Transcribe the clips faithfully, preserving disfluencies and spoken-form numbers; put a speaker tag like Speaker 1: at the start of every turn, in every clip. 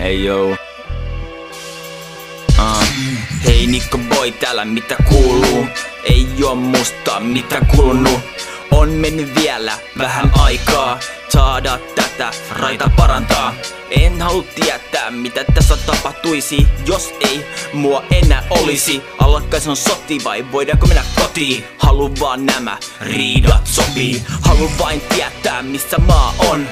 Speaker 1: Hey yo. Uh. Hei Nikko boy, täällä mitä kuuluu? Ei oo musta mitä kulunut. On mennyt vielä vähän aikaa saada tätä raita parantaa. En halua tietää mitä tässä tapahtuisi, jos ei mua enää olisi. Alkaisin soti vai voidaanko mennä kotiin? Haluan vaan nämä riidat sopii. Haluan vain tietää missä maa on.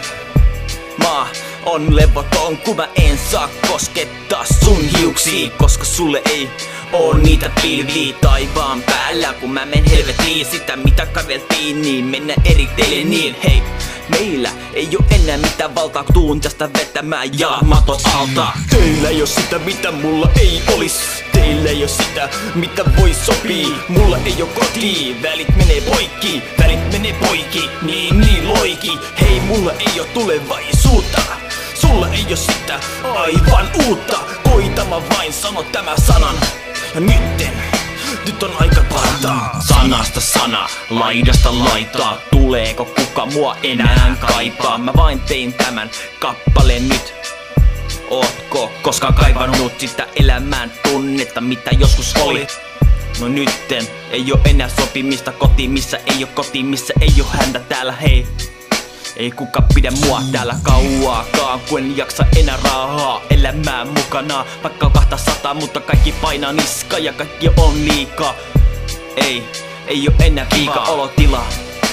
Speaker 1: Maa on levoton kun mä en saa koskettaa sun hiuksia, koska sulle ei oo niitä pilviä taivaan päällä. Kun mä men helvetiin sitä mitä kaveltiin, niin mennä eri teille niin. Hei, meillä ei oo enää mitään valtaa, kun tuun tästä vetämään jalat matot alta. Teillä ei oo sitä mitä mulla ei olis. Teillä ei oo sitä mitä voi sopii. Mulla ei oo kotiin, välit menee poikki. Välit menee poikki, niin niin loiki. Hei, mulla ei oo tulevaisuutta. Sulla ei oo sitä aivan uutta. Koita mä vain sano tämä sanan. Ja nytten, nyt on aika parantaa. Sanasta sana, laidasta laitaa. Tuleeko kuka mua enää kaipaa? Mä vain tein tämän kappaleen nyt. Ootko koskaan kaivannut sitä elämään tunnetta mitä joskus oli? No nytten ei oo enää sopimista kotiin missä ei oo kotiin missä ei oo häntä täällä hei. Ei kuka pidä mua täällä kauaakaan, kun en jaksa enää rahaa elämään mukana. Vaikka on kahta sataa, mutta kaikki painaa niska ja kaikki on liikaa. Ei, ei oo enää viika olotila.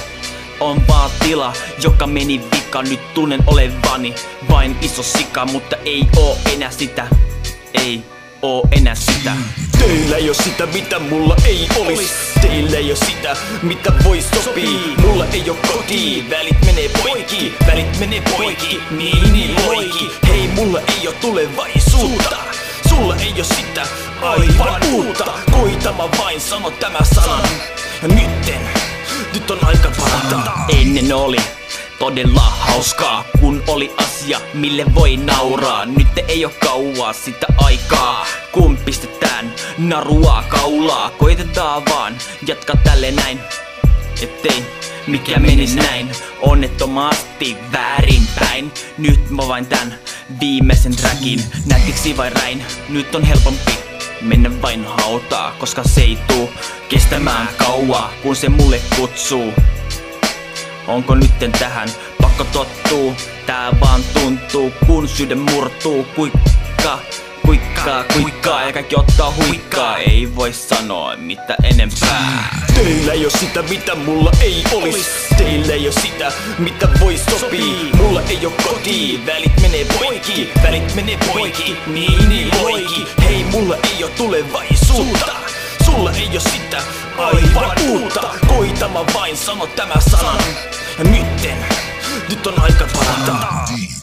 Speaker 1: On vaan tila, joka meni vika. Nyt tunnen olevani vain iso sika, mutta ei oo enää sitä. Ei oo enää sitä. Teillä ei oo sitä mitä mulla ei olis. Teillä ei oo sitä mitä voi sopii. Mulla ei oo kotiin, välit menee poikki. Välit menee poikki, niin niin loiki. Hei, mulla ei oo tulevaisuutta. Sulla ei oo sitä aivan uutta. Koita mä vain sano tämä sanan. Ja nytten, nyt on aika parantaa. Ennen oli todella hauskaa, kun oli asia mille voi nauraa. Nyt ei oo kauaa sitä aikaa, kun pistetään narua kaulaa. Koitetaan vaan jatka tälle näin, ettei mikä menis näin onnettomasti väärinpäin. Nyt mä vain tän viimeisen trackin nätiksi vai räin. Nyt on helpompi mennä vain hautaa, koska se ei tuu kestämään kauaa kun se mulle kutsuu. Onko nytten tähän pakko tottuu? Tää vaan tuntuu kun sydän murtuu. Kuikka, kuikkaa, kuikkaa ja kaikki ottaa huikkaa. Ei voi sanoa mitä enempää. Teillä ei oo sitä mitä mulla ei olis. Teillä ei oo sitä mitä voi sopii. Mulla ei oo kotiin, välit menee poikki. Välit menee poikki, niin niin loiki. Hei, mulla ei oo tulevaisuutta. Sulla ei oo sitä aivan uutta. Koita mä vain sano tämä sanan. Ja nytten, nyt on aika parantaa.